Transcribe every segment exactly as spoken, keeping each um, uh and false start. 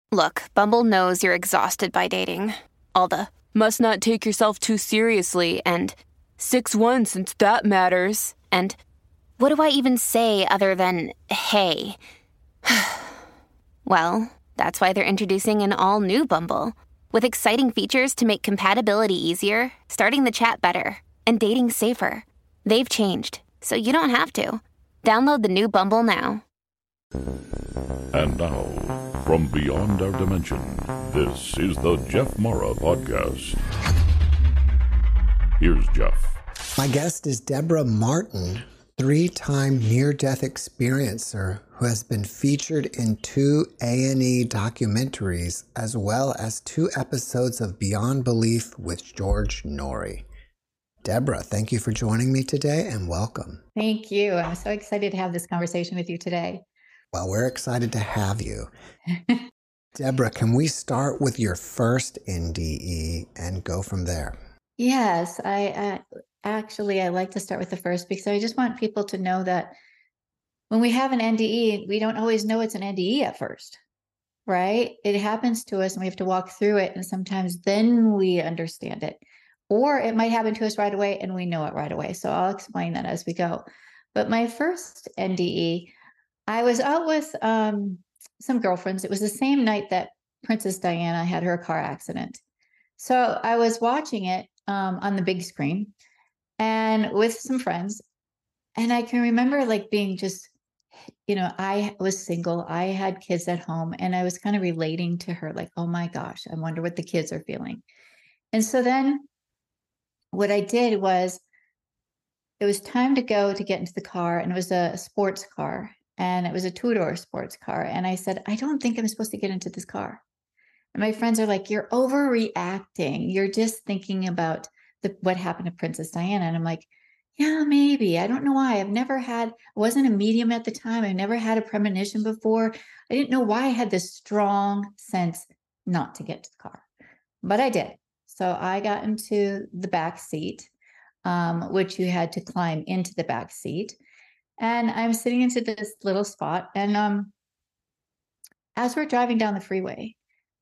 Look, Bumble knows you're exhausted by dating. All the must not take yourself too seriously and six one since that matters. And what do I even say other than hey? Well, that's why they're introducing an all-new Bumble with exciting features to make compatibility easier, starting the chat better, and dating safer. They've changed, so you don't have to. Download the new Bumble now. And now, from beyond our dimension, this is the Jeff Mara Podcast. Here's Jeff. My guest is Deborah Martin, three-time near-death experiencer who has been featured in two A and E documentaries as well as two episodes of Beyond Belief with George Noory. Deborah, thank you for joining me today and welcome. Thank you. I'm so excited to have this conversation with you today. Well, we're excited to have you. Deborah, can we start with your first N D E and go from there? Yes, I uh, actually, I like to start with the first because I just want people to know that when we have an N D E, we don't always know it's an N D E at first, right? It happens to us and we have to walk through it. And sometimes then we understand it. Or it might happen to us right away and we know it right away. So I'll explain that as we go. But my first N D E, I was out with um, some girlfriends. It was the same night that Princess Diana had her car accident. So I was watching it um, on the big screen and with some friends. And I can remember like being just, you know, I was single. I had kids at home and I was kind of relating to her like, oh my gosh, I wonder what the kids are feeling. And so then what I did was it was time to go to get into the car, and it was a sports car, and it was a two-door sports car. And I said, I don't think I'm supposed to get into this car. And my friends are like, you're overreacting. You're just thinking about the, what happened to Princess Diana. And I'm like, yeah, maybe. I don't know why. I've never had, I wasn't a medium at the time. I never had a premonition before. I didn't know why I had this strong sense not to get to the car, but I did. So I got into the back seat, um, which you had to climb into the back seat. And I'm sitting into this little spot. And um, as we're driving down the freeway,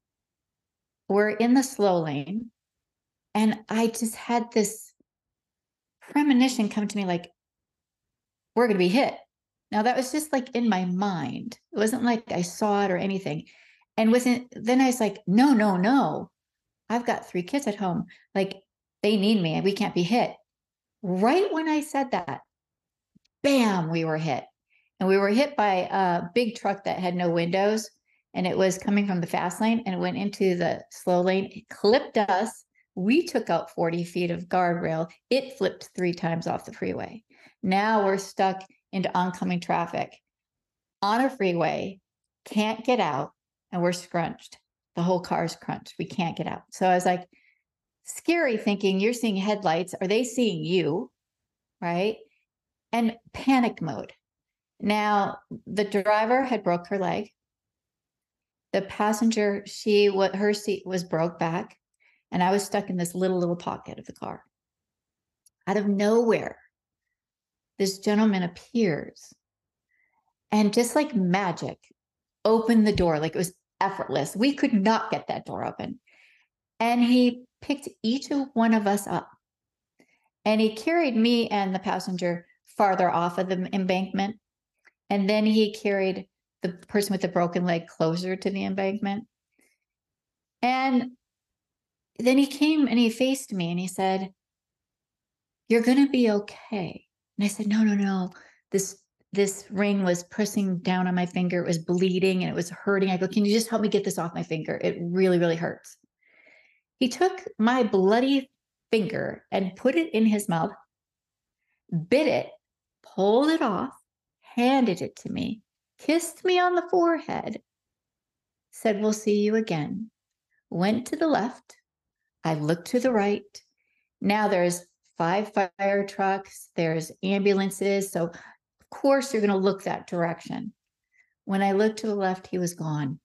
we're in the slow lane. And I just had this premonition come to me like, we're going to be hit. Now that was just like in my mind. It wasn't like I saw it or anything. And within, then I was like, no, no, no. I've got three kids at home. Like they need me and we can't be hit. Right when I said that, bam, we were hit. And we were hit by a big truck that had no windows. And it was coming from the fast lane and it went into the slow lane. It clipped us. We took out forty feet of guardrail. It flipped three times off the freeway. Now we're stuck into oncoming traffic on a freeway, can't get out, and we're scrunched. The whole car's crunched. We can't get out. So I was like, scary thinking, you're seeing headlights. Are they seeing you? Right? And panic mode. Now, the driver had broke her leg. The passenger, she, what her seat was broke back. And I was stuck in this little, little pocket of the car. Out of nowhere, this gentleman appears and just like magic, opened the door like it was effortless. We could not get that door open. And he picked each one of us up and he carried me and the passenger farther off of the embankment. And then he carried the person with the broken leg closer to the embankment. And then he came and he faced me and he said, you're going to be okay. And I said, no, no, no. This This ring was pressing down on my finger. It was bleeding and it was hurting. I go, can you just help me get this off my finger? It really, really hurts. He took my bloody finger and put it in his mouth, bit it, pulled it off, handed it to me, kissed me on the forehead, said, we'll see you again. Went to the left. I looked to the right. Now there's five fire trucks. There's ambulances. So of course, you're going to look that direction. When I looked to the left, he was gone.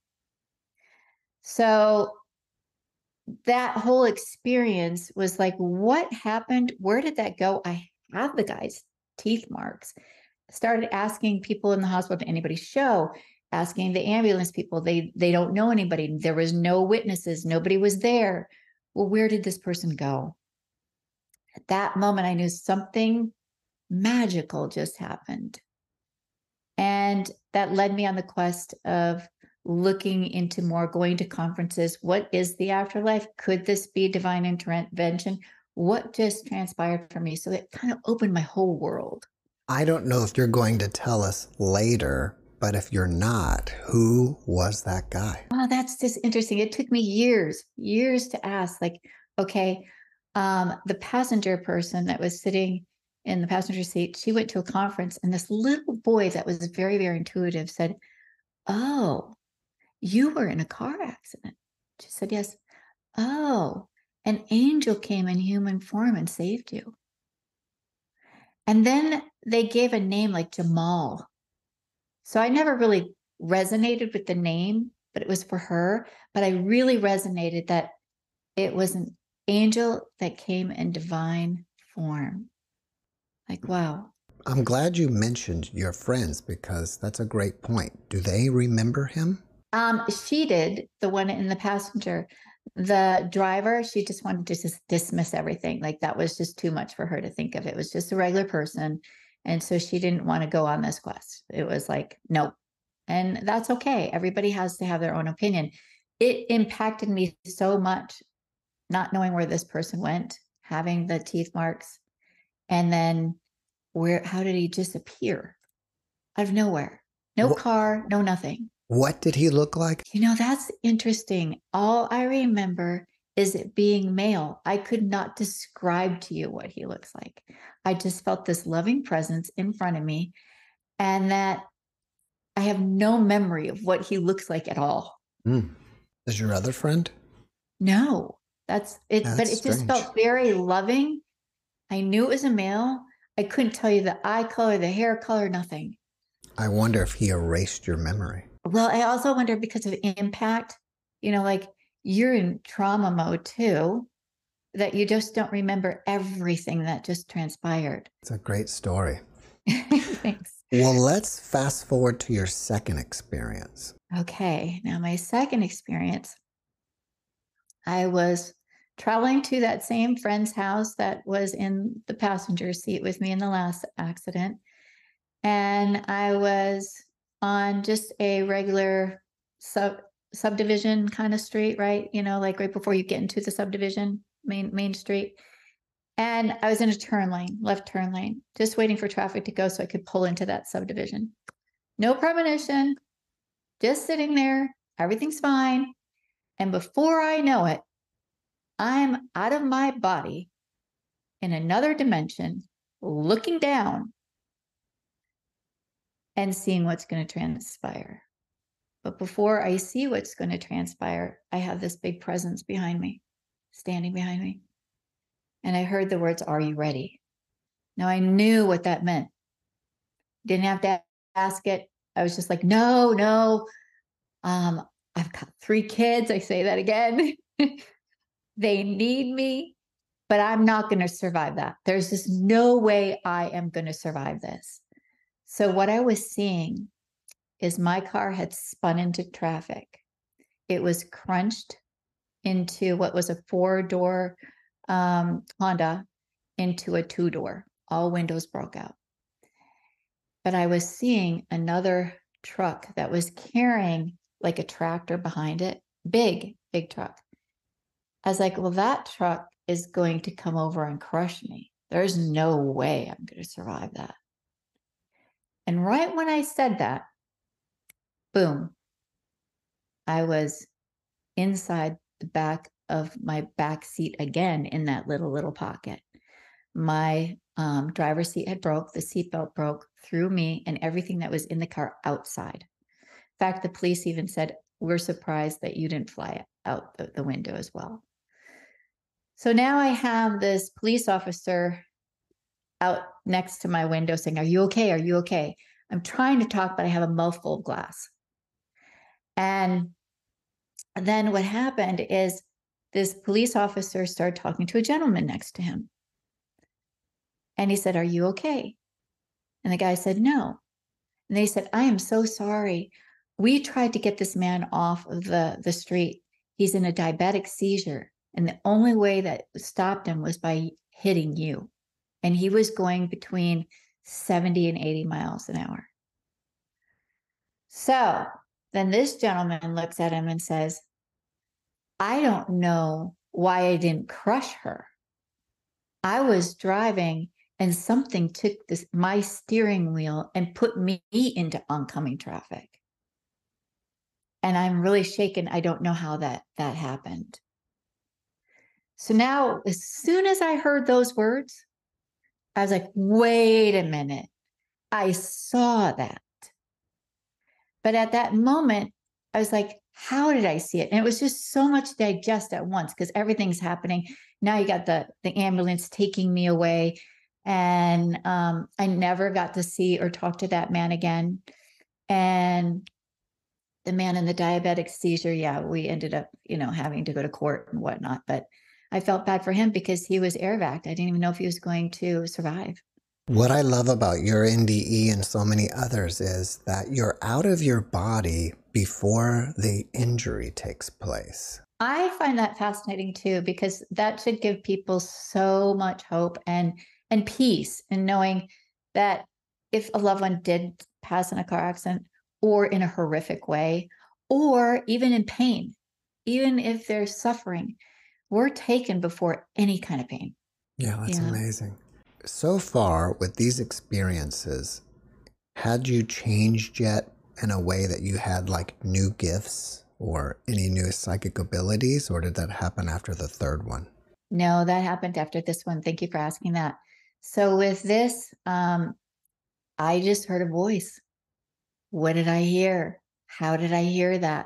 So that whole experience was like, what happened? Where did that go? I have the guy's teeth marks. Started asking people in the hospital, did anybody show? asking the ambulance people. They, they don't know anybody. There was no witnesses. Nobody was there. Well, where did this person go? At that moment, I knew something magical just happened. And that led me on the quest of looking into more, going to conferences. What is the afterlife? Could this be divine intervention? What just transpired for me? So it kind of opened my whole world. I don't know if you're going to tell us later, but if you're not, who was that guy? Oh, that's just interesting. It took me years, years to ask, like, okay, um, the passenger person that was sitting in the passenger seat, she went to a conference, and this little boy that was very, very intuitive said, oh, you were in a car accident. She said, yes. Oh, an angel came in human form and saved you. And then they gave a name like Jamal. So I never really resonated with the name, but it was for her. But I really resonated that it was an angel that came in divine form. Like, wow. I'm glad you mentioned your friends, because that's a great point. Do they remember him? Um, she did, the one in the passenger. The driver, she just wanted to just dismiss everything. Like that was just too much for her to think of. It was just a regular person. And so she didn't want to go on this quest. It was like, nope. And that's okay. Everybody has to have their own opinion. It impacted me so much, not knowing where this person went, having the teeth marks, and then where, how did he disappear out of nowhere? No What, car, no nothing. What did he look like? You know, that's interesting. All I remember is it being male. I could not describe to you what he looks like. I just felt this loving presence in front of me, and that I have no memory of what he looks like at all. Mm. Is your other friend? No, that's it. That's but it strange. just felt very loving. I knew it was a male. I couldn't tell you the eye color, the hair color, nothing. I wonder if he erased your memory. Well, I also wonder because of impact, you know, like you're in trauma mode too, that you just don't remember everything that just transpired. It's a great story. Thanks. Well, let's fast forward to your second experience. Okay. Now, my second experience, I was traveling to that same friend's house that was in the passenger seat with me in the last accident. And I was on just a regular sub subdivision kind of street, right? You know, like right before you get into the subdivision, main main street. And I was in a turn lane, left turn lane, just waiting for traffic to go so I could pull into that subdivision. No premonition, just sitting there. Everything's fine. And before I know it, I'm out of my body in another dimension, looking down and seeing what's going to transpire. But before I see what's going to transpire, I have this big presence behind me, standing behind me. And I heard the words, "Are you ready?" Now I knew what that meant. Didn't have to ask it. I was just like, no, no. Um, I've got three kids. I say that again. They need me, but I'm not going to survive that. There's just no way I am going to survive this. So what I was seeing is my car had spun into traffic. It was crunched into what was a four-door um, Honda into a two-door. All windows broke out. But I was seeing another truck that was carrying like a tractor behind it. Big, big truck. I was like, well, that truck is going to come over and crush me. There's no way I'm going to survive that. And right when I said that, boom, I was inside the back of my back seat again in that little, little pocket. My um, driver's seat had broke, the seatbelt broke, threw me and everything that was in the car outside. In fact, the police even said, we're surprised that you didn't fly out the, the window as well. So now I have this police officer out next to my window saying, are you okay? Are you okay? I'm trying to talk, but I have a mouthful of glass. And then what happened is this police officer started talking to a gentleman next to him. And he said, are you okay? And the guy said, no. And they said, I am so sorry. we tried to get this man off of the, the street. He's in a diabetic seizure. And the only way that stopped him was by hitting you. And he was going between seventy and eighty miles an hour. So then this gentleman looks at him and says, I don't know why I didn't crush her. I was driving and something took this my steering wheel and put me into oncoming traffic. And I'm really shaken. I don't know how that that happened. So now, as soon as I heard those words, I was like, wait a minute. I saw that. But at that moment, I was like, how did I see it? And it was just so much to digest at once because everything's happening. Now you got the, the ambulance taking me away. And um, I never got to see or talk to that man again. And the man in the diabetic seizure, yeah, we ended up, you know, having to go to court and whatnot. But I felt bad for him because he was air vac. I didn't even know if he was going to survive. What I love about your N D E and so many others is that you're out of your body before the injury takes place. I find that fascinating too, because that should give people so much hope and and peace in knowing that if a loved one did pass in a car accident or in a horrific way, or even in pain, even if they're suffering, we're taken before any kind of pain. Yeah, that's Yeah. amazing. So far with these experiences, had you changed yet in a way that you had like new gifts or any new psychic abilities, or did that happen after the third one? No, that happened after this one. Thank you for asking that. So with this, um, I just heard a voice. What did I hear? How did I hear that?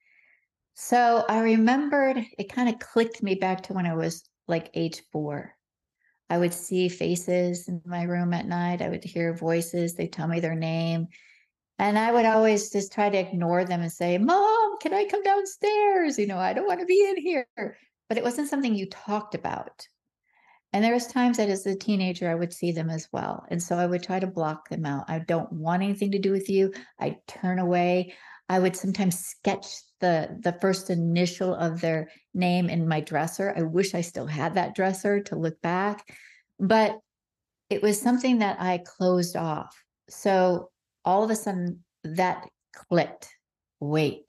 So I remembered, it kind of clicked me back to when I was like age four. I would see faces in my room at night. I would hear voices. They tell me their name. And I would always just try to ignore them and say, Mom, can I come downstairs? You know, I don't want to be in here. But it wasn't something you talked about. And there was times that as a teenager, I would see them as well. And so I would try to block them out. I don't want anything to do with you. I'd turn away. I would sometimes sketch the, the first initial of their name in my dresser. I wish I still had that dresser to look back, but it was something that I closed off. So all of a sudden that clicked. Wait.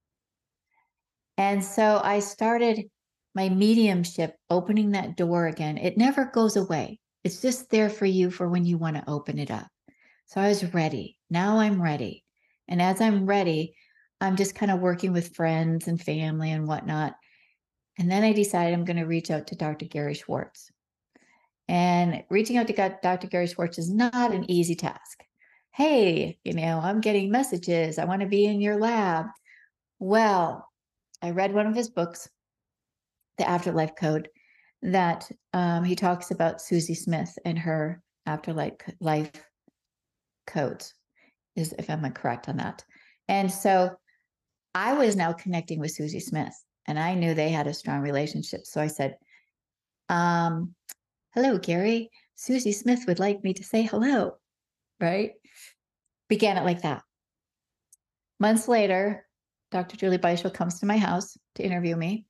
And so I started my mediumship, opening that door again. It never goes away. It's just there for you for when you want to open it up. So I was ready. Now I'm ready. And as I'm ready, I'm just kind of working with friends and family and whatnot. And then I decided I'm going to reach out to Doctor Gary Schwartz. And reaching out to Doctor Gary Schwartz is not an easy task. Hey, you know, I'm getting messages. I want to be in your lab. Well, I read one of his books, The Afterlife Code, that um, he talks about Susie Smith and her afterlife life codes, is if I'm correct on that. And so I was now connecting with Susie Smith, and I knew they had a strong relationship. So I said, um, hello, Gary. Susie Smith would like me to say hello, right? Began it like that. Months later, Doctor Julie Beischel comes to my house to interview me.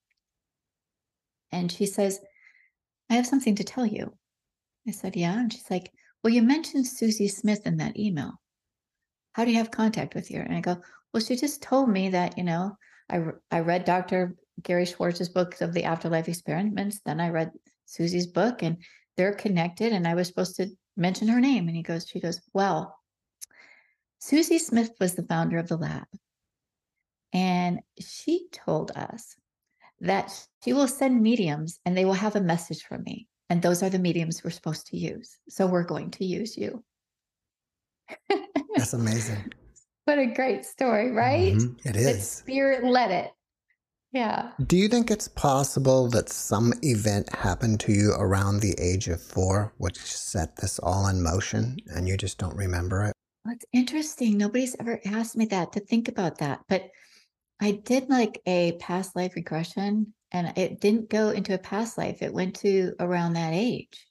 And she says, I have something to tell you. I said, yeah. And she's like, well, you mentioned Susie Smith in that email. How do you have contact with her? And I go, well, she just told me that, you know, I, I read Doctor Gary Schwartz's book of the afterlife experiments. Then I read Susie's book and they're connected. And I was supposed to mention her name. And he goes, she goes, well, Susie Smith was the founder of the lab. And she told us that she will send mediums and they will have a message from me. And those are the mediums we're supposed to use. So we're going to use you. That's amazing. What a great story, right? Mm-hmm. It The is. spirit led it. Yeah. Do you think it's possible that some event happened to you around the age of four, which set this all in motion and you just don't remember it? Well, it's interesting. Nobody's ever asked me that, to think about that. But I did like a past life regression, and it didn't go into a past life. It went to around that age.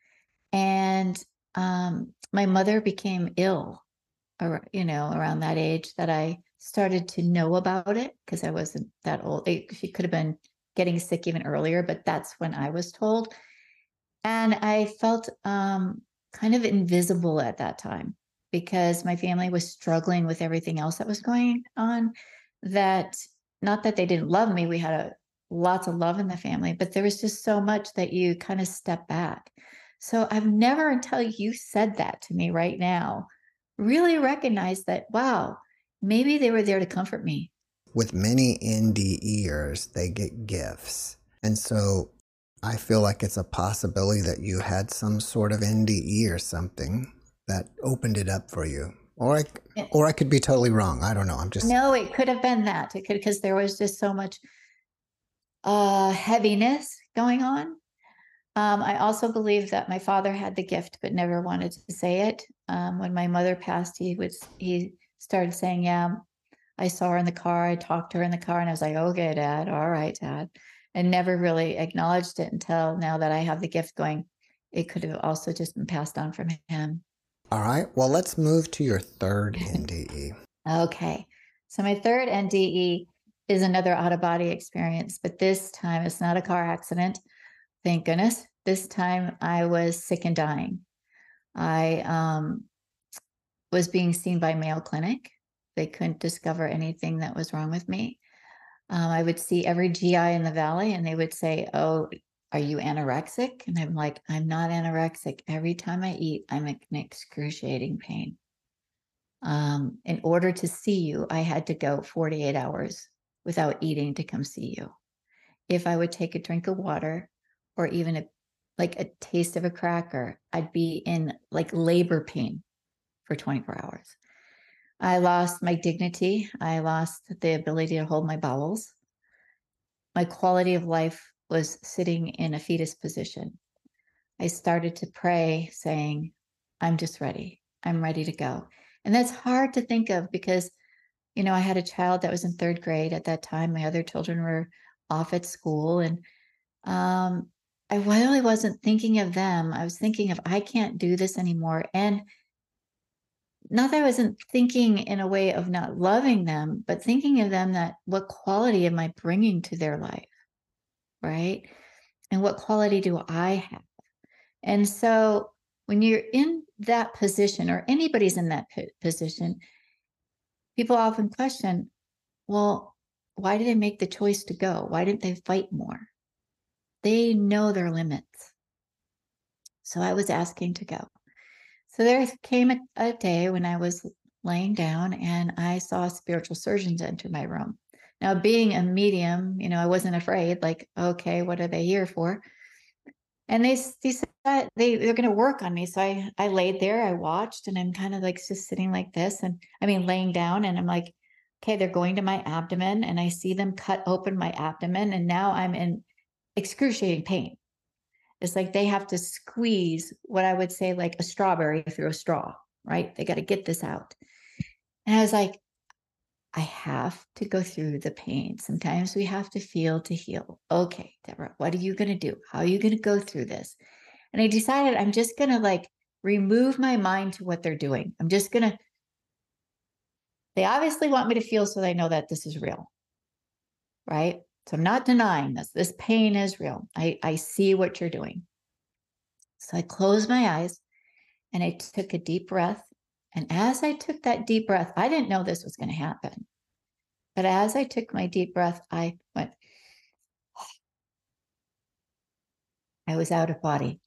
And um, my mother became ill, you know, around that age that I started to know about it, because I wasn't that old. It, she could have been getting sick even earlier, but that's when I was told. And I felt um, kind of invisible at that time because my family was struggling with everything else that was going on. That, not that they didn't love me, we had a, lots of love in the family, but there was just so much that you kind of step back. So I've never, until you said that to me right now, really recognized that, wow, maybe they were there to comfort me. With many NDEers, they get gifts. And so I feel like it's a possibility that you had some sort of N D E or something that opened it up for you. Or I, or I could be totally wrong. I don't know. I'm just... No, it could have been that. It could, because there was just so much uh, heaviness going on. Um, I also believe that my father had the gift, but never wanted to say it. Um, when my mother passed, he would, he started saying, yeah, I saw her in the car. I talked to her in the car, and I was like, okay, Dad. All right, Dad. And never really acknowledged it until now that I have the gift going. It could have also just been passed on from him. All right. Well, let's move to your third N D E. Okay. So my third N D E is another out-of-body experience, but this time it's not a car accident. Thank goodness. This time I was sick and dying. I um, was being seen by Mayo Clinic. They couldn't discover anything that was wrong with me. Um, I would see every G I in the valley, and they would say, oh, are you anorexic? And I'm like, I'm not anorexic. Every time I eat, I'm in excruciating pain. Um, in order to see you, I had to go forty-eight hours without eating to come see you. If I would take a drink of water or even a, like a taste of a cracker, I'd be in like labor pain for twenty-four hours. I lost my dignity. I lost the ability to hold my bowels. My quality of life was sitting in a fetus position. I started to pray saying, I'm just ready. I'm ready to go. And that's hard to think of because, you know, I had a child that was in third grade at that time. My other children were off at school, and um, I really wasn't thinking of them. I was thinking of, I can't do this anymore. And not that I wasn't thinking in a way of not loving them, but thinking of them that what quality am I bringing to their life, right? And what quality do I have? And so when you're in that position, or anybody's in that position, people often question, well, why did they make the choice to go? Why didn't they fight more? They know their limits. So I was asking to go. So there came a, a day when I was laying down and I saw spiritual surgeons enter my room. Now, being a medium, you know, I wasn't afraid, like, okay, what are they here for? And they, they said they, they're going to work on me. So I, I laid there, I watched, and I'm kind of like just sitting like this. And I mean, laying down, and I'm like, okay, they're going to my abdomen, and I see them cut open my abdomen. And now I'm in excruciating pain. It's like they have to squeeze what I would say like a strawberry through a straw, right? They got to get this out. And I was like, I have to go through the pain. Sometimes we have to feel to heal. Okay, Deborah, what are you going to do? How are you going to go through this? And I decided I'm just going to like remove my mind to what they're doing. I'm just going to, they obviously want me to feel so they know that this is real, right? So I'm not denying this. This pain is real. I, I see what you're doing. So I closed my eyes and I took a deep breath. And as I took that deep breath, I didn't know this was going to happen. But as I took my deep breath, I went, I was out of body.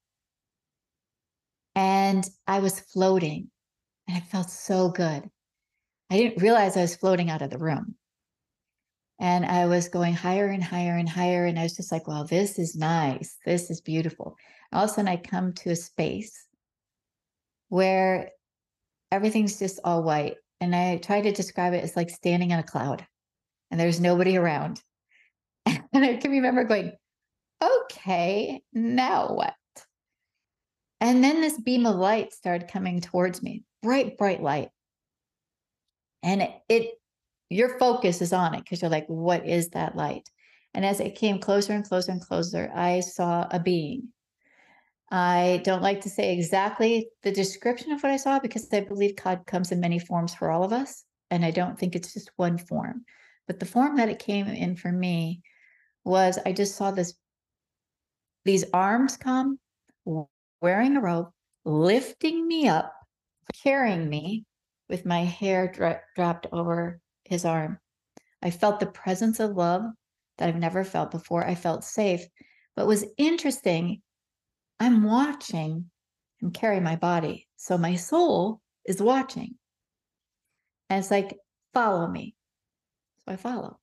And I was floating. And it felt so good. I didn't realize I was floating out of the room. And I was going higher and higher and higher. And I was just like, well, this is nice. This is beautiful. All of a sudden, I come to a space where everything's just all white. And I try to describe it as like standing on a cloud and there's nobody around. And I can remember going, okay, now what? And then this beam of light started coming towards me, bright, bright light. And it, it your focus is on it because you're like, what is that light? And as it came closer and closer and closer, I saw a being. I don't like to say exactly the description of what I saw because I believe God comes in many forms for all of us. and I don't think it's just one form, but the form that it came in for me was I just saw this, these arms come, wearing a robe, lifting me up, carrying me with my hair dra- dropped over his arm. I felt the presence of love that I've never felt before. I felt safe. But what was interesting, I'm watching him carry my body. So my soul is watching. And it's like, follow me. So I follow.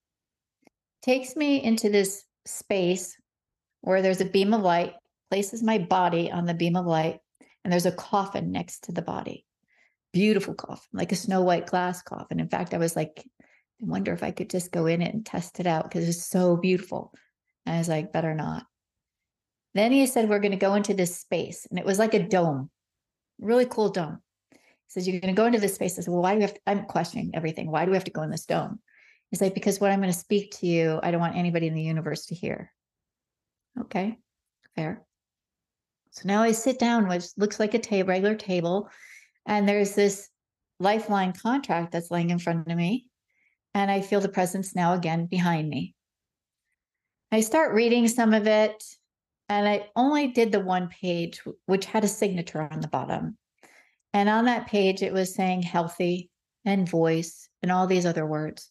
Takes me into this space where there's a beam of light, places my body on the beam of light, and there's a coffin next to the body. Beautiful coffin, like a Snow White glass coffin. In fact, I was like, I wonder if I could just go in it and test it out because it was so beautiful. And I was like, better not. Then he said, we're going to go into this space. And it was like a dome, really cool dome. He says, you're going to go into this space. I said, well, why do we have to, I'm questioning everything. Why do we have to go in this dome? He's like, because what I'm going to speak to you, I don't want anybody in the universe to hear. Okay, fair. So now I sit down, which looks like a table, regular table. And there's this lifeline contract that's laying in front of me. And I feel the presence now again behind me. I start reading some of it. And I only did the one page, which had a signature on the bottom. And on that page, it was saying healthy and voice and all these other words.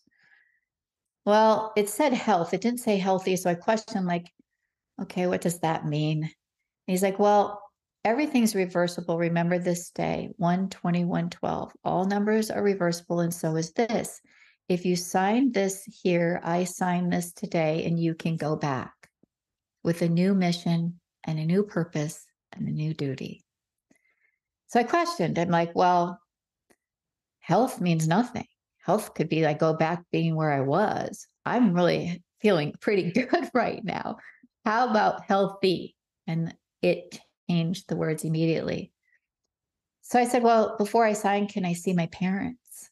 Well, it said health. It didn't say healthy. So I questioned, like, okay, what does that mean? And he's like, well, everything's reversible. Remember this day, one twenty-one twelve. All numbers are reversible, and so is this. If you sign this here, I sign this today, and you can go back with a new mission and a new purpose and a new duty. So I questioned. I'm like, well, health means nothing. Health could be like go back being where I was. I'm really feeling pretty good right now. How about healthy? And it changed the words immediately. So I said, well, before I sign, can I see my parents?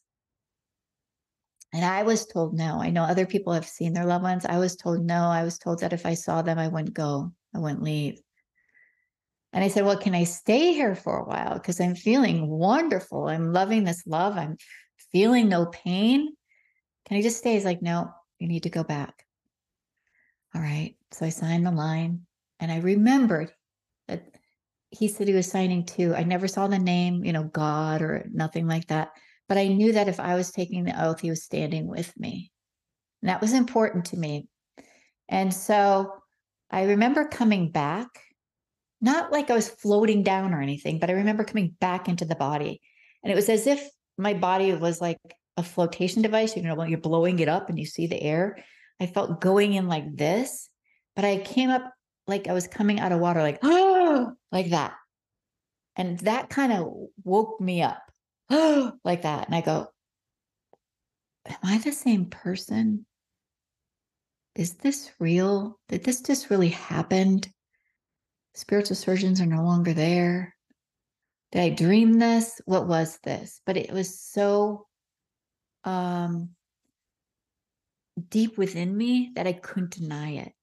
And I was told no. I know other people have seen their loved ones. I was told no. I was told that if I saw them, I wouldn't go. I wouldn't leave. And I said, well, can I stay here for a while? Because I'm feeling wonderful. I'm loving this love. I'm feeling no pain. Can I just stay? He's like, no, you need to go back. All right. So I signed the line, and I remembered that he said he was signing to, I never saw the name, you know, God or nothing like that. But I knew that if I was taking the oath, he was standing with me. And that was important to me. And so I remember coming back, not like I was floating down or anything, but I remember coming back into the body. And it was as if my body was like a flotation device, you know, when you're blowing it up and you see the air. I felt going in like this, but I came up like I was coming out of water, like, oh, like that. And that kind of woke me up, oh, like that. And I go, am I the same person? Is this real? Did this just really happen? Spiritual surgeons are no longer there. Did I dream this? What was this? But it was so um, deep within me that I couldn't deny it.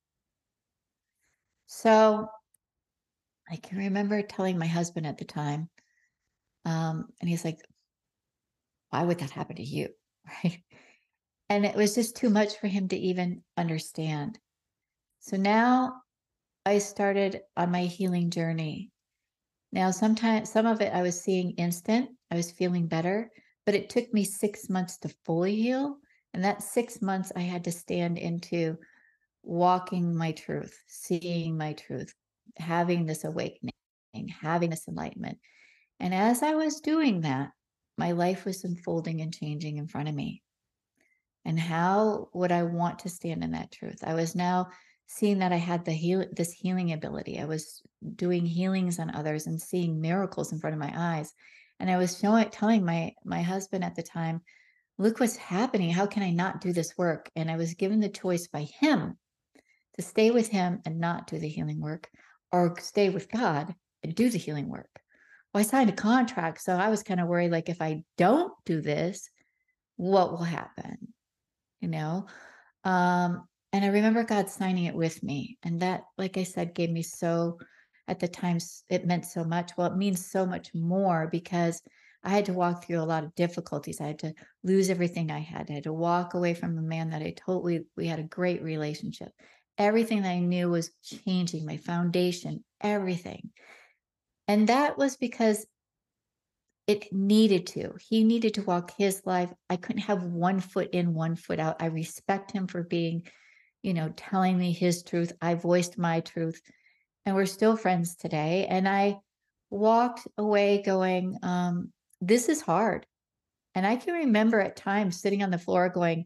So I can remember telling my husband at the time, um, and he's like, why would that happen to you? Right? And it was just too much for him to even understand. So now I started on my healing journey. Now, sometimes some of it I was seeing instant, I was feeling better, but it took me six months to fully heal. And that six months I had to stand into walking my truth, seeing my truth, having this awakening, having this enlightenment. And as I was doing that, my life was unfolding and changing in front of me. And how would I want to stand in that truth? I was now seeing that I had the heal this healing ability. I was doing healings on others and seeing miracles in front of my eyes. And I was showing, telling my my husband at the time, look what's happening. How can I not do this work? And I was given the choice by him to stay with him and not do the healing work, or stay with God and do the healing work. Well, I signed a contract, so I was kind of worried, like, if I don't do this, what will happen? You know? Um, and I remember God signing it with me. And that, like I said, gave me so, at the time, it meant so much. Well, it means so much more because I had to walk through a lot of difficulties. I had to lose everything I had. I had to walk away from a man that I totally, we had a great relationship. Everything that I knew was changing, my foundation, everything. And that was because it needed to. He needed to walk his life. I couldn't have one foot in, one foot out. I respect him for being, you know, telling me his truth. I voiced my truth, and we're still friends today. And I walked away going, um, this is hard. And I can remember at times sitting on the floor going,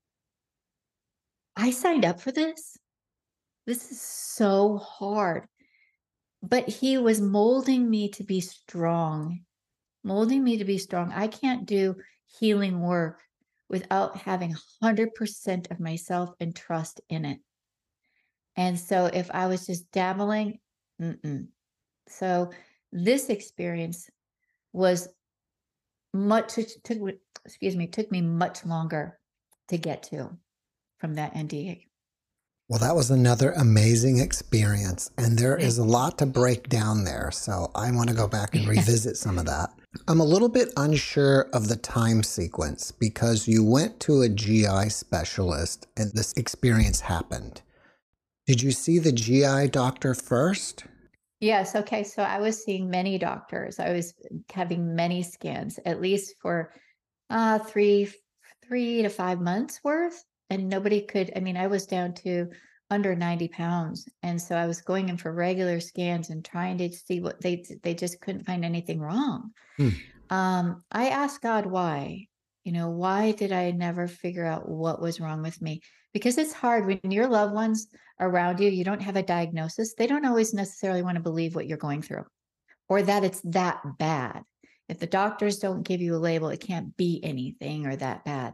I signed up for this. This is so hard. But he was molding me to be strong, molding me to be strong. I can't do healing work without having one hundred percent of myself and trust in it. And so if I was just dabbling, mm-mm. So this experience was much, it took, excuse me, took me much longer to get to from that N D A. Well, that was another amazing experience. And there is a lot to break down there. So I want to go back and revisit some of that. I'm a little bit unsure of the time sequence because you went to a G I specialist and this experience happened. Did you see the G I doctor first? Yes. Okay. So I was seeing many doctors. I was having many scans, at least for uh, three, three to five months worth. And nobody could, I mean, I was down to under ninety pounds. And so I was going in for regular scans and trying to see what they, they just couldn't find anything wrong. Hmm. Um, I asked God why, you know, why did I never figure out what was wrong with me? Because it's hard when your loved ones around you, you don't have a diagnosis. They don't always necessarily want to believe what you're going through or that it's that bad. If the doctors don't give you a label, it can't be anything or that bad.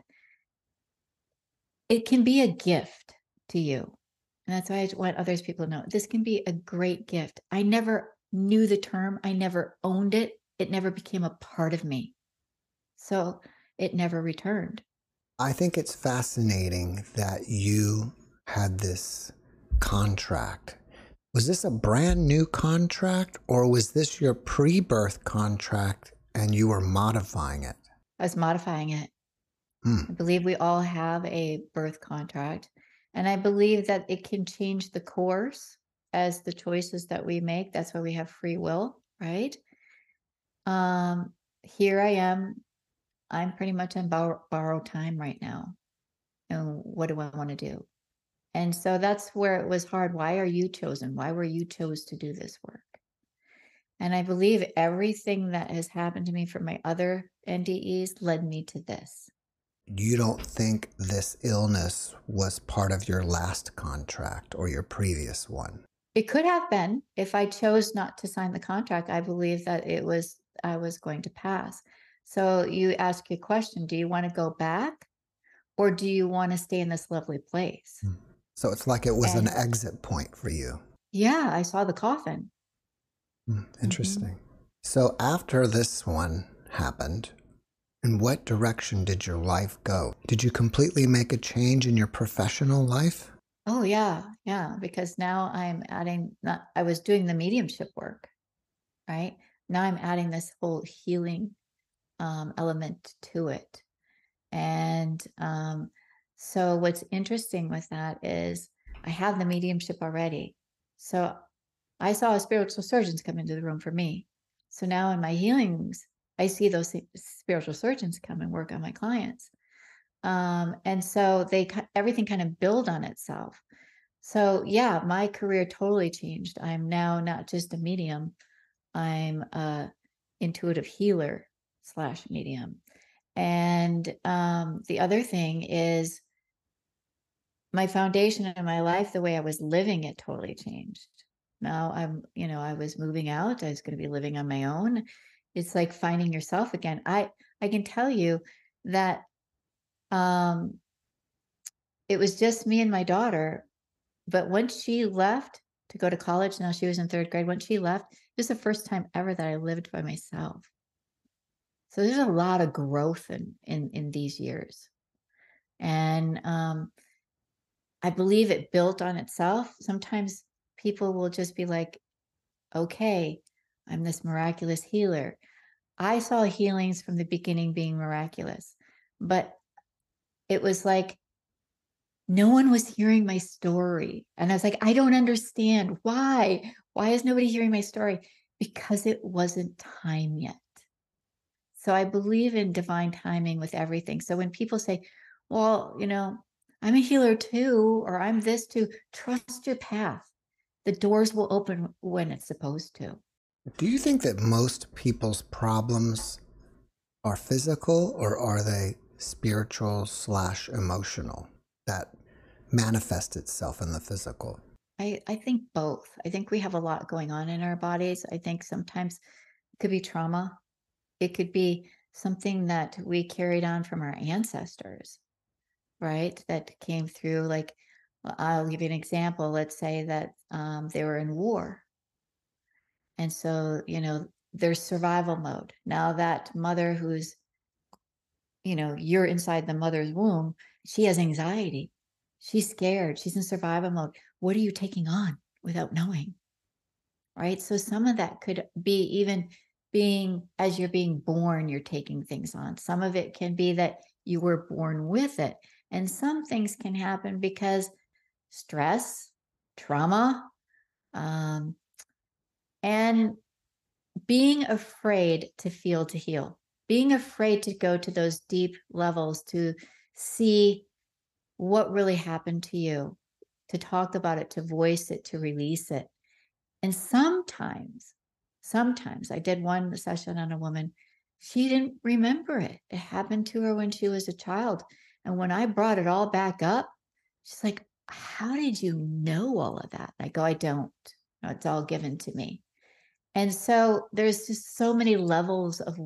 It can be a gift to you. And that's why I want others people to know this can be a great gift. I never knew the term. I never owned it. It never became a part of me. So it never returned. I think it's fascinating that you had this contract. Was this a brand new contract or was this your pre-birth contract and you were modifying it? I was modifying it. Hmm. I believe we all have a birth contract. And I believe that it can change the course as the choices that we make. That's why we have free will, right? Um, here I am. I'm pretty much on borrow, borrowed time right now. And what do I want to do? And so that's where it was hard. Why are you chosen? Why were you chose to do this work? And I believe everything that has happened to me from my other N D Es led me to this. You don't think this illness was part of your last contract or your previous one? It could have been. If I chose not to sign the contract, I believe that it was, I was going to pass. So you ask your question, do you want to go back or do you want to stay in this lovely place? So it's like it was and, an exit point for you. Yeah, I saw the coffin. Interesting. Mm-hmm. So after this one happened, in what direction did your life go? Did you completely make a change in your professional life? Oh, yeah. Yeah. Because now I'm adding, not, I was doing the mediumship work, right? Now I'm adding this whole healing um, element to it. And um, so what's interesting with that is I have the mediumship already. So I saw spiritual surgeons come into the room for me. So now in my healings, I see those spiritual surgeons come and work on my clients. Um, and so they, everything kind of build on itself. So yeah, my career totally changed. I'm now not just a medium. I'm a intuitive healer slash medium. And um, the other thing is my foundation in my life, the way I was living it totally changed. Now I'm, you know, I was moving out. I was going to be living on my own. It's like finding yourself again. I, I can tell you that um, it was just me and my daughter. But once she left to go to college, now she was in third grade. Once she left, it was the first time ever that I lived by myself. So there's a lot of growth in, in, in these years. And um, I believe it built on itself. Sometimes people will just be like, okay, I'm this miraculous healer. I saw healings from the beginning being miraculous, but it was like no one was hearing my story. And I was like, I don't understand. Why? Why is nobody hearing my story? Because it wasn't time yet. So I believe in divine timing with everything. So when people say, well, you know, I'm a healer too, or I'm this too, trust your path. The doors will open when it's supposed to. Do you think that most people's problems are physical, or are they spiritual slash emotional that manifest itself in the physical? I, I think both. I think we have a lot going on in our bodies. I think sometimes it could be trauma. It could be something that we carried on from our ancestors, right? That came through, like, well, I'll give you an example. Let's say that um, they were in war. And so, you know, there's survival mode. Now that mother who's, you know, you're inside the mother's womb, she has anxiety. She's scared. She's in survival mode. What are you taking on without knowing? Right. So some of that could be even being as you're being born, you're taking things on. Some of it can be that you were born with it. And some things can happen because stress, trauma, um, and being afraid to feel to heal, being afraid to go to those deep levels to see what really happened to you, to talk about it, to voice it, to release it. And sometimes, sometimes I did one session on a woman, she didn't remember it. It happened to her when she was a child. And when I brought it all back up, she's like, how did you know all of that? I go, I don't. No, it's all given to me. And so there's just so many levels of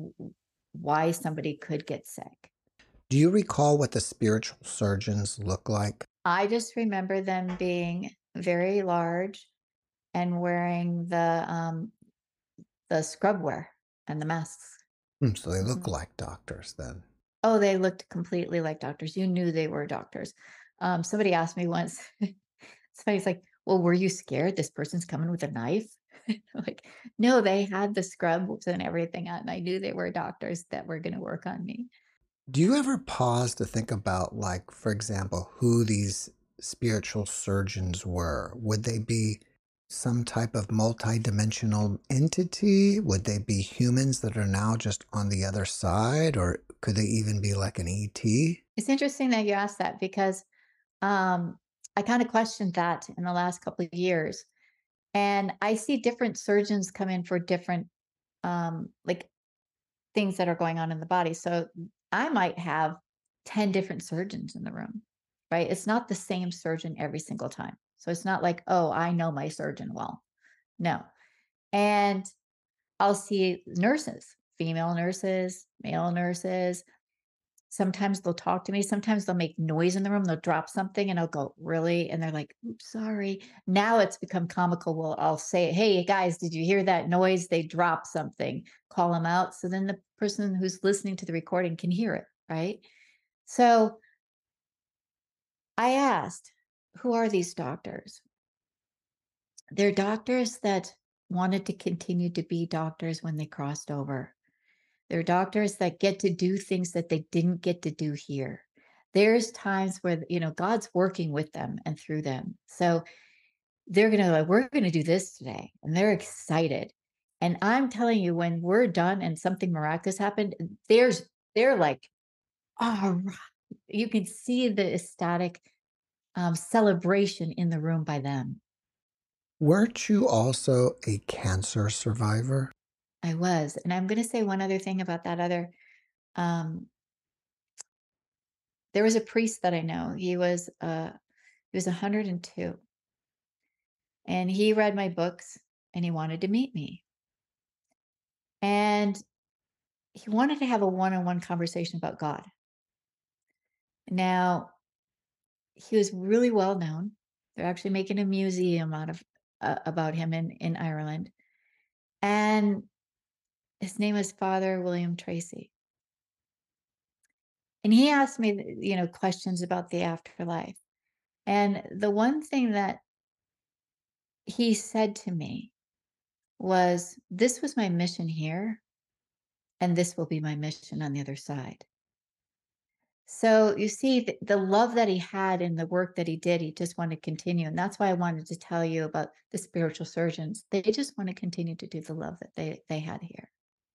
why somebody could get sick. Do you recall what the spiritual surgeons look like? I just remember them being very large and wearing the um, the scrub wear and the masks. Hmm, so they look Mhm. like doctors then. Oh, they looked completely like doctors. You knew they were doctors. Um, somebody asked me once, somebody's like, well, were you scared this person's coming with a knife? Like, no, they had the scrubs and everything on, and I knew they were doctors that were going to work on me. Do you ever pause to think about, like, for example, who these spiritual surgeons were? Would they be some type of multidimensional entity? Would they be humans that are now just on the other side? Or could they even be like an E T? It's interesting that you asked that because um, I kind of questioned that in the last couple of years. And I see different surgeons come in for different um, like things that are going on in the body. So I might have ten different surgeons in the room, right? It's not the same surgeon every single time. So it's not like, oh, I know my surgeon well. No. And I'll see nurses, female nurses, male nurses. Sometimes they'll talk to me. Sometimes they'll make noise in the room. They'll drop something and I'll go, really? And they're like, oops, sorry. Now it's become comical. Well, I'll say, hey, guys, did you hear that noise? They dropped something, call them out. So then the person who's listening to the recording can hear it. Right. So I asked, who are these doctors? They're doctors that wanted to continue to be doctors when they crossed over. They're doctors that get to do things that they didn't get to do here. There's times where, you know, God's working with them and through them. So they're going to like, we're going to do this today. And they're excited. And I'm telling you, when we're done and something miraculous happened, there's, they're like, oh, you can see the ecstatic um, celebration in the room by them. Weren't you also a cancer survivor? I was. And I'm going to say one other thing about that other um, there was a priest that I know. He was uh he was one hundred two. And he read my books and he wanted to meet me. And he wanted to have a one-on-one conversation about God. Now, he was really well known. They're actually making a museum out of uh, about him in in Ireland. And his name is Father William Tracy. And he asked me, you know, questions about the afterlife. And the one thing that he said to me was, this was my mission here, and this will be my mission on the other side. So you see, the, the love that he had in the work that he did, he just wanted to continue. And that's why I wanted to tell you about the spiritual surgeons. They just want to continue to do the love that they, they had here.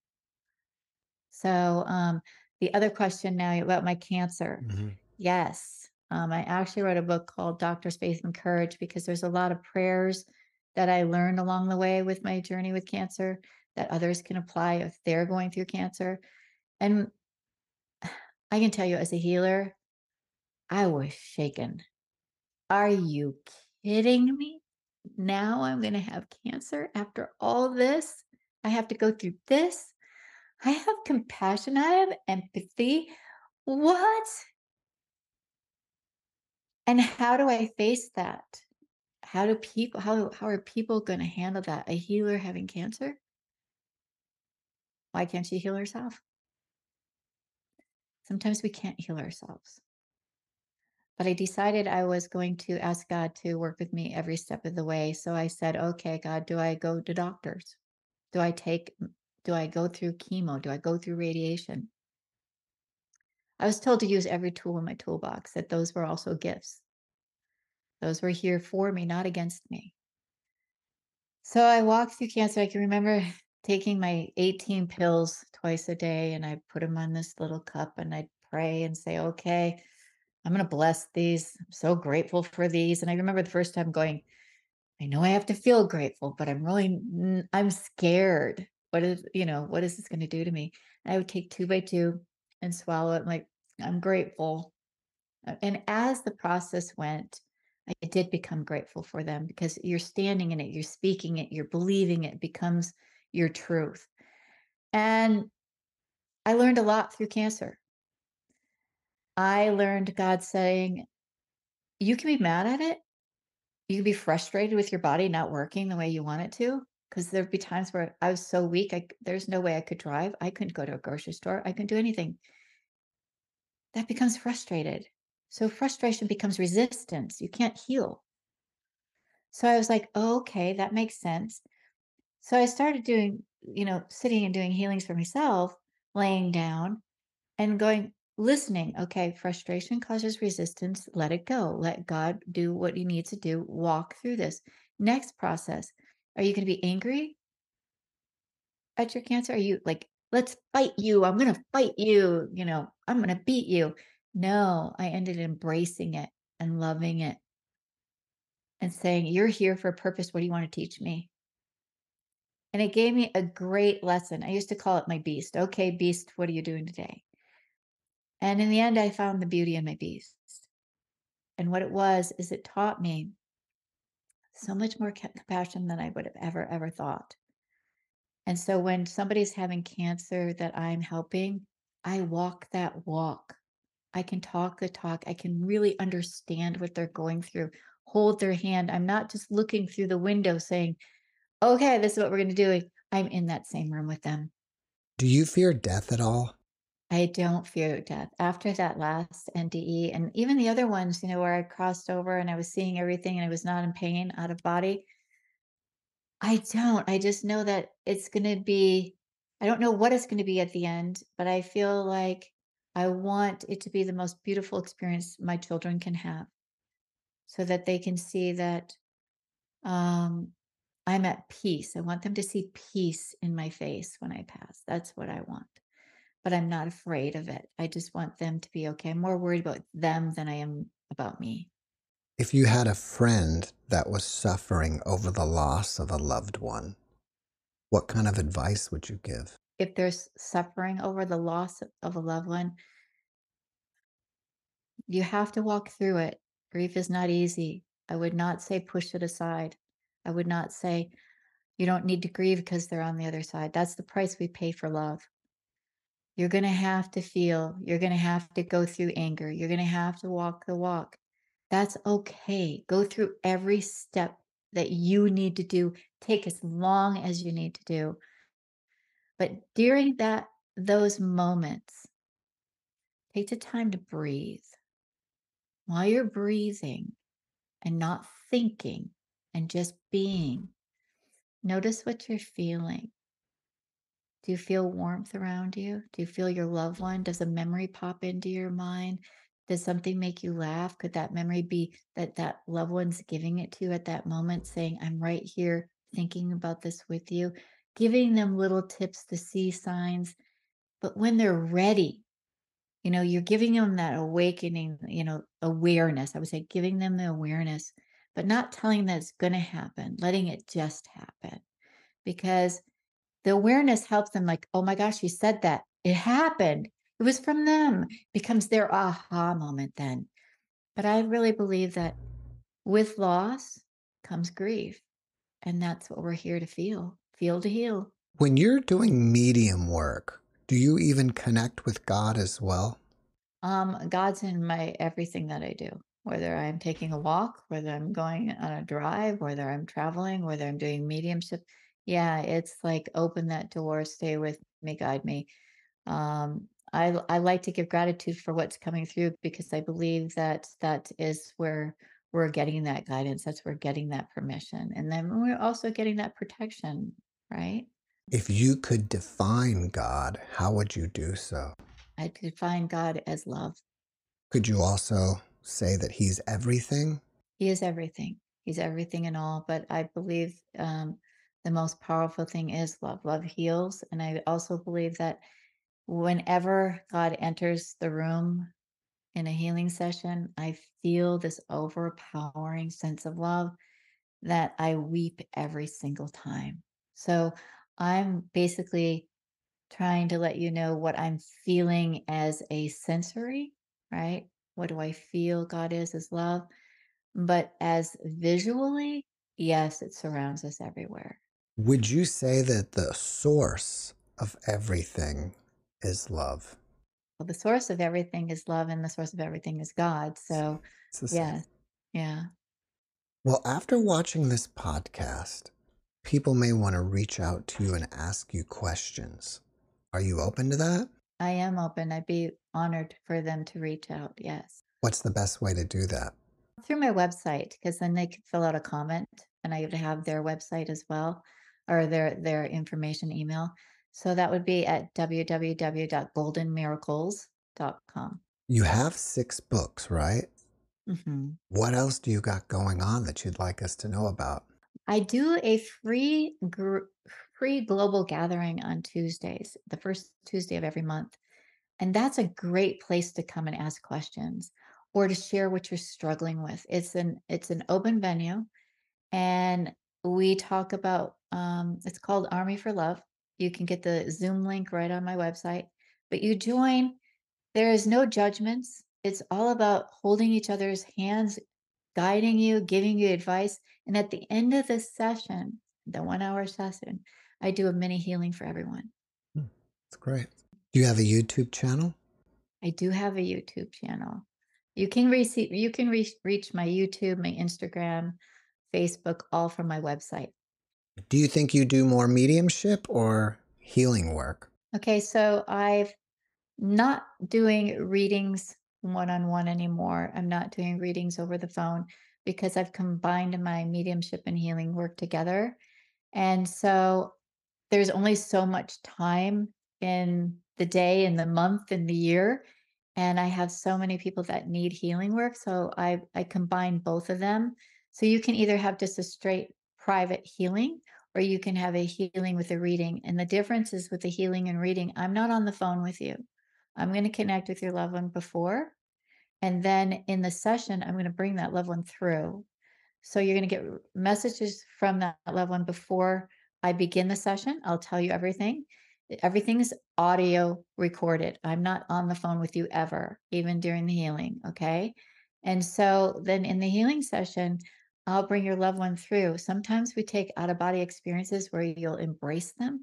So um, the other question now about my cancer. Mm-hmm. Yes. Um, I actually wrote a book called Doctor's Faith and Courage because there's a lot of prayers that I learned along the way with my journey with cancer that others can apply if they're going through cancer. And I can tell you, as a healer, I was shaken. Are you kidding me? Now I'm going to have cancer after all this? I have to go through this? I have compassion. I have empathy. What? And how do I face that? How do people, how, how are people going to handle that? A healer having cancer? Why can't she heal herself? Sometimes we can't heal ourselves. But I decided I was going to ask God to work with me every step of the way. So I said, okay, God, do I go to doctors? Do I take, do I go through chemo? Do I go through radiation? I was told to use every tool in my toolbox, that those were also gifts. Those were here for me, not against me. So I walked through cancer. I can remember taking my eighteen pills twice a day, and I put them on this little cup, and I'd pray and say, okay, I'm going to bless these. I'm so grateful for these. And I remember the first time going, I know I have to feel grateful, but I'm really, I'm scared. What is, you know, what is this going to do to me? And I would take two by two and swallow it. I'm like, I'm grateful. And as the process went, I did become grateful for them because you're standing in it, you're speaking it, you're believing it, becomes your truth. And I learned a lot through cancer. I learned God saying, you can be mad at it. You can be frustrated with your body not working the way you want it to. Because there'd be times where I was so weak, I, there's no way I could drive. I couldn't go to a grocery store. I couldn't do anything. That becomes frustrated. So frustration becomes resistance. You can't heal. So I was like, oh, okay, that makes sense. So I started doing, you know, sitting and doing healings for myself, laying down and going, listening. Okay, frustration causes resistance. Let it go. Let God do what he needs to do. Walk through this. Next process. Are you going to be angry at your cancer? Are you like, let's fight you? I'm going to fight you. You know, I'm going to beat you. No, I ended embracing it and loving it and saying, you're here for a purpose. What do you want to teach me? And it gave me a great lesson. I used to call it my beast. Okay, beast, what are you doing today? And in the end, I found the beauty in my beast. And what it was is it taught me so much more compassion than I would have ever, ever thought. And so when somebody's having cancer that I'm helping, I walk that walk. I can talk the talk. I can really understand what they're going through, hold their hand. I'm not just looking through the window saying, okay, this is what we're going to do. I'm in that same room with them. Do you fear death at all? I don't fear death. After that last N D E and even the other ones, you know, where I crossed over and I was seeing everything and I was not in pain, out of body, I don't. I just know that it's going to be, I don't know what it's going to be at the end, but I feel like I want it to be the most beautiful experience my children can have so that they can see that um, I'm at peace. I want them to see peace in my face when I pass. That's what I want. But I'm not afraid of it. I just want them to be okay. I'm more worried about them than I am about me. If you had a friend that was suffering over the loss of a loved one, what kind of advice would you give? If there's suffering over the loss of a loved one, you have to walk through it. Grief is not easy. I would not say push it aside. I would not say you don't need to grieve because they're on the other side. That's the price we pay for love. You're going to have to feel, you're going to have to go through anger. You're going to have to walk the walk. That's okay. Go through every step that you need to do. Take as long as you need to do. But during that, those moments, take the time to breathe. While you're breathing and not thinking and just being, notice what you're feeling. Do you feel warmth around you? Do you feel your loved one? Does a memory pop into your mind? Does something make you laugh? Could that memory be that that loved one's giving it to you at that moment, saying, I'm right here thinking about this with you, giving them little tips to see signs. But when they're ready, you know, you're giving them that awakening, you know, awareness. I would say giving them the awareness, but not telling them that it's going to happen, letting it just happen. Because the awareness helps them, like, oh my gosh, you said that. It happened. It was from them. Becomes their aha moment then. But I really believe that with loss comes grief. And that's what we're here to feel, feel to heal. When you're doing medium work, do you even connect with God as well? Um, God's in my everything that I do, whether I'm taking a walk, whether I'm going on a drive, whether I'm traveling, whether I'm doing mediumship. Yeah, it's like open that door, stay with me, guide me. Um, I I like to give gratitude for what's coming through because I believe that that is where we're getting that guidance. That's where we're getting that permission, and then we're also getting that protection, right? If you could define God, how would you do so? I define God as love. Could you also say that He's everything? He is everything. He's everything and all. But I believe um, the most powerful thing is love. Love heals, and I also believe that whenever God enters the room in a healing session, I feel this overpowering sense of love that I weep every single time. So I'm basically trying to let you know what I'm feeling as a sensory, right? What do I feel God is as love? But as visually, yes, it surrounds us everywhere. Would you say that the source of everything is love? Well, the source of everything is love, and the source of everything is God. So, It's the same. yes, yeah. Well, after watching this podcast, people may want to reach out to you and ask you questions. Are you open to that? I am open. I'd be honored for them to reach out. Yes. What's the best way to do that? Through my website, because then they could fill out a comment and I would have their website as well, or their their information email. So that would be at w w w dot golden miracles dot com. You have six books, right? Mm-hmm. What else do you got going on that you'd like us to know about? I do a free gr- free global gathering on Tuesdays, the first Tuesday of every month. And that's a great place to come and ask questions or to share what you're struggling with. It's an it's an open venue, and we talk about um, it's called Army for Love. You can get the Zoom link right on my website, but you join. There is no judgments. It's all about holding each other's hands, guiding you, giving you advice. And at the end of the session, the one hour session, I do a mini healing for everyone. Hmm, that's great. Do you have a YouTube channel? I do have a YouTube channel. You can receive, you can reach, reach my YouTube, my Instagram, Facebook, all from my website. Do you think you do more mediumship or healing work? Okay, so I've not doing readings one-on-one anymore. I'm not doing readings over the phone because I've combined my mediumship and healing work together. And so there's only so much time in the day, in the month, in the year. And I have so many people that need healing work. So I, I combine both of them. So you can either have just a straight private healing or you can have a healing with a reading. And the difference is with the healing and reading, I'm not on the phone with you. I'm going to connect with your loved one before. And then in the session, I'm going to bring that loved one through. So you're going to get messages from that loved one before I begin the session. I'll tell you everything. Everything's audio recorded. I'm not on the phone with you ever, even during the healing. Okay. And so then in the healing session, I'll bring your loved one through. Sometimes we take out of body experiences where you'll embrace them.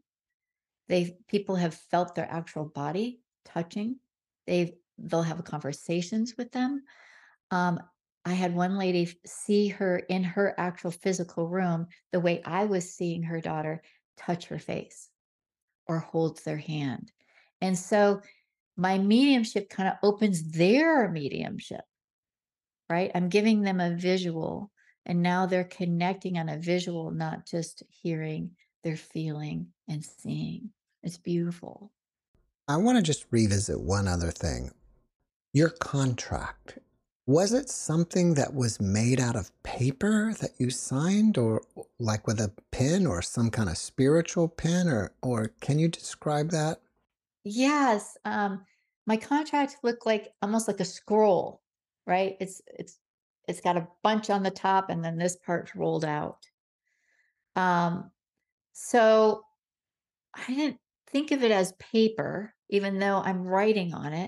They people have felt their actual body touching. They've they'll have conversations with them. Um, I had one lady f- see her in her actual physical room the way I was seeing her daughter touch her face or holds their hand. And so my mediumship kind of opens their mediumship, right? I'm giving them a visual, and now they're connecting on a visual, not just hearing, they're feeling and seeing. It's beautiful. I want to just revisit one other thing. Your contract. Was it something that was made out of paper that you signed, or like with a pen or some kind of spiritual pen, or or can you describe that? Yes. Um, my contract looked like almost like a scroll, right? It's it's it's got a bunch on the top and then this part's rolled out. Um, so I didn't think of it as paper, even though I'm writing on it.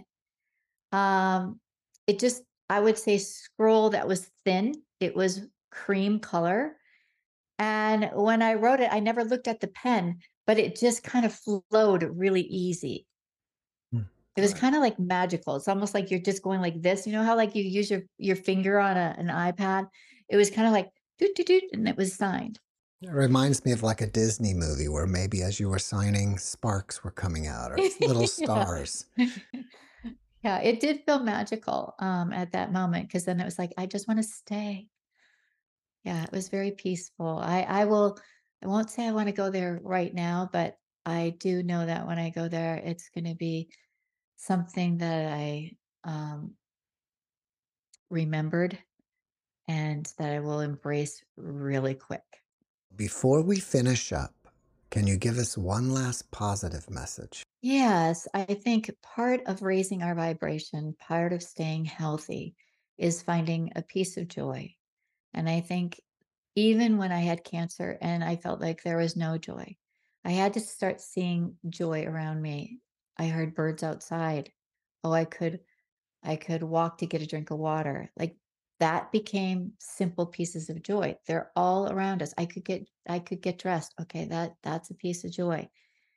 Um, it just, I would say scroll that was thin. It was cream color. And when I wrote it, I never looked at the pen, but it just kind of flowed really easy. Hmm. It was Right. kind of like magical. It's almost like you're just going like this. You know how like you use your your finger on a, an iPad? It was kind of like doot doot doot, and it was signed. It reminds me of like a Disney movie where maybe as you were signing, sparks were coming out or little Yeah. stars. Yeah, it did feel magical um at that moment because then it was like, I just want to stay. Yeah, it was very peaceful. I I will I won't say I want to go there right now, but I do know that when I go there, it's going to be something that I um remembered and that I will embrace really quick. Before we finish up, can you give us one last positive message? Yes, I think part of raising our vibration, part of staying healthy is finding a piece of joy. And I think even when I had cancer and I felt like there was no joy, I had to start seeing joy around me. I heard birds outside. Oh, I could I could walk to get a drink of water. Like that became simple pieces of joy. They're all around us. I could get I could get dressed. Okay, that that's a piece of joy.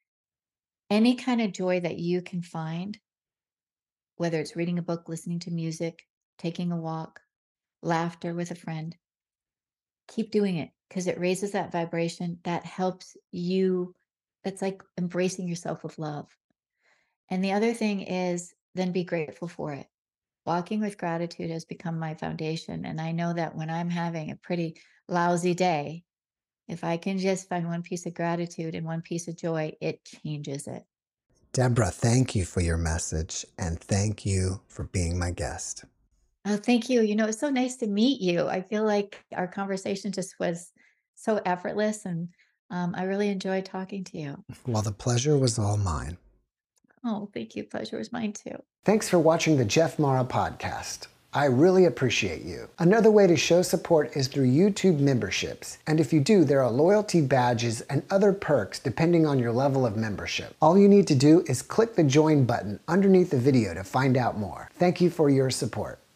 Any kind of joy that you can find, whether it's reading a book, listening to music, taking a walk, laughter with a friend, keep doing it because it raises that vibration that helps you. That's like embracing yourself with love. And the other thing is then be grateful for it. Walking with gratitude has become my foundation. And I know that when I'm having a pretty lousy day, if I can just find one piece of gratitude and one piece of joy, it changes it. Deborah, thank you for your message and thank you for being my guest. Oh, thank you. You know, it's so nice to meet you. I feel like our conversation just was so effortless, and um, I really enjoyed talking to you. Well, the pleasure was all mine. Oh, thank you. Pleasure was mine too. Thanks for watching the Jeff Mara podcast. I really appreciate you. Another way to show support is through YouTube memberships. And if you do, there are loyalty badges and other perks depending on your level of membership. All you need to do is click the join button underneath the video to find out more. Thank you for your support.